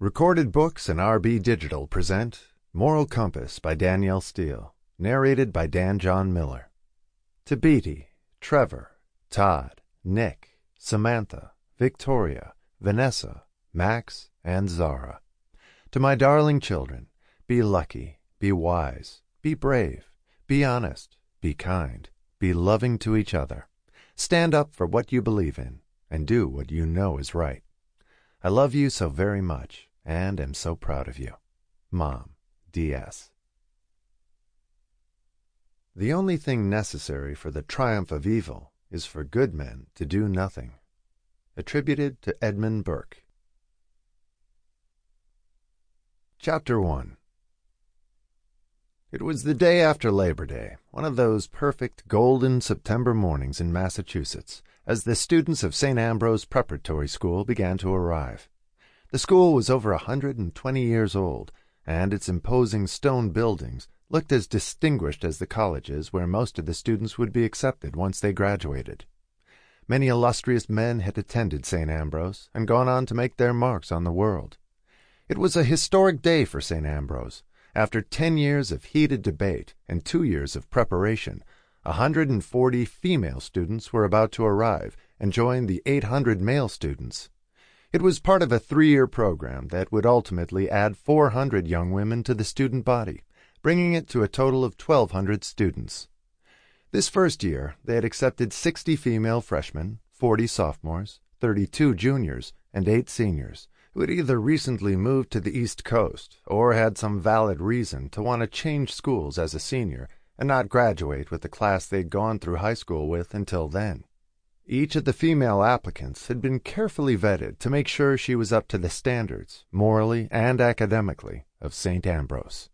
Recorded Books and RB Digital present Moral Compass by Danielle Steele, narrated by Dan John Miller. To Beatty, Trevor, Todd, Nick, Samantha, Victoria, Vanessa, Max, and Zara. To my darling children, be lucky, be wise, be brave, be honest, be kind, be loving to each other. Stand up for what you believe in, and do what you know is right. I love you so very much, and am so proud of you. Mom, D.S. The only thing necessary for the triumph of evil is for good men to do nothing. Attributed to Edmund Burke. Chapter 1. It was the day after Labor Day, one of those perfect golden September mornings in Massachusetts, as the students of St. Ambrose Preparatory School began to arrive. The school was over 120 years old, and its imposing stone buildings looked as distinguished as the colleges where most of the students would be accepted once they graduated. Many illustrious men had attended St. Ambrose and gone on to make their marks on the world. It was a historic day for St. Ambrose. After 10 years of heated debate and 2 years of preparation, 140 female students were about to arrive and join the 800 male students. It was part of a 3-year program that would ultimately add 400 young women to the student body, bringing it to a total of 1,200 students. This first year, they had accepted 60 female freshmen, 40 sophomores, 32 juniors, and 8 seniors, who had either recently moved to the East Coast or had some valid reason to want to change schools as a senior and not graduate with the class they'd gone through high school with until then. Each of the female applicants had been carefully vetted to make sure she was up to the standards, morally and academically, of St. Ambrose.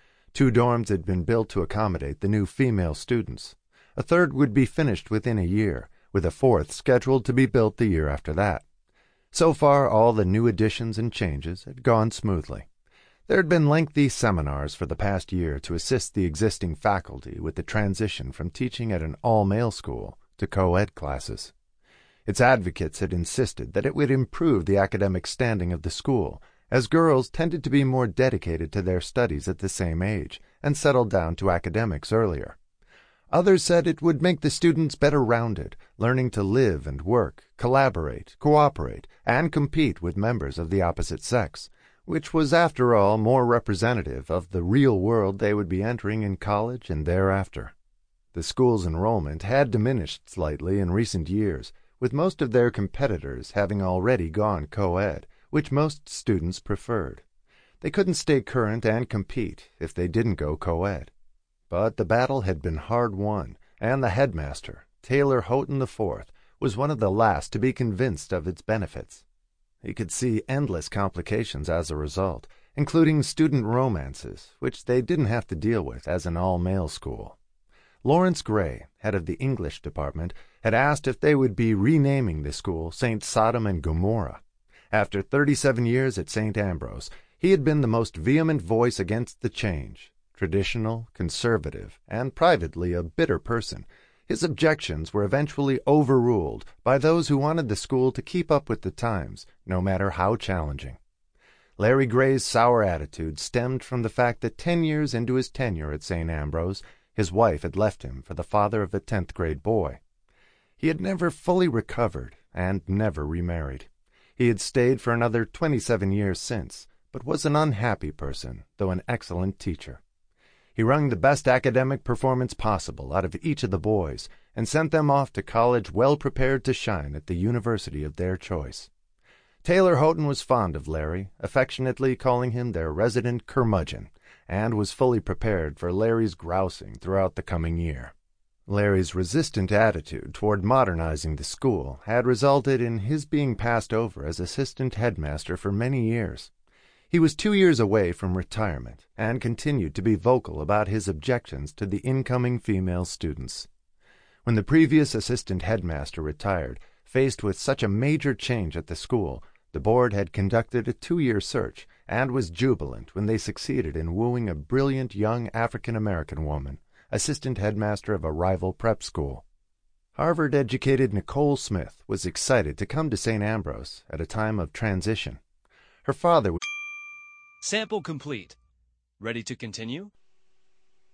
2 dorms had been built to accommodate the new female students. A third would be finished within a year, with a 4th scheduled to be built the year after that. So far, all the new additions and changes had gone smoothly. There had been lengthy seminars for the past year to assist the existing faculty with the transition from teaching at an all-male school to co-ed classes. Its advocates had insisted that it would improve the academic standing of the school, as girls tended to be more dedicated to their studies at the same age and settled down to academics earlier. Others said it would make the students better rounded, learning to live and work, collaborate, cooperate, and compete with members of the opposite sex, which was, after all, more representative of the real world they would be entering in college and thereafter. The school's enrollment had diminished slightly in recent years, with most of their competitors having already gone co-ed, which most students preferred. They couldn't stay current and compete if they didn't go co-ed. But the battle had been hard won, and the headmaster, Taylor Houghton IV, was one of the last to be convinced of its benefits. He could see endless complications as a result, including student romances, which they didn't have to deal with as an all-male school. Lawrence Gray, head of the English department, had asked if they would be renaming the school St. Sodom and Gomorrah. After 37 years at St. Ambrose, he had been the most vehement voice against the change. Traditional, conservative, and privately a bitter person, his objections were eventually overruled by those who wanted the school to keep up with the times, no matter how challenging. Larry Gray's sour attitude stemmed from the fact that 10 years into his tenure at St. Ambrose, his wife had left him for the father of a 10th grade boy. He had never fully recovered and never remarried. He had stayed for another 27 years since, but was an unhappy person, though an excellent teacher. He wrung the best academic performance possible out of each of the boys and sent them off to college well prepared to shine at the university of their choice. Taylor Houghton was fond of Larry, affectionately calling him their resident curmudgeon, and was fully prepared for Larry's grousing throughout the coming year. Larry's resistant attitude toward modernizing the school had resulted in his being passed over as assistant headmaster for many years. He was 2 years away from retirement and continued to be vocal about his objections to the incoming female students. When the previous assistant headmaster retired, faced with such a major change at the school, the board had conducted a 2-year search and was jubilant when they succeeded in wooing a brilliant young African-American woman, assistant headmaster of a rival prep school. Harvard-educated Nicole Smith was excited to come to St. Ambrose at a time of transition. Her father Sample complete. Ready to continue?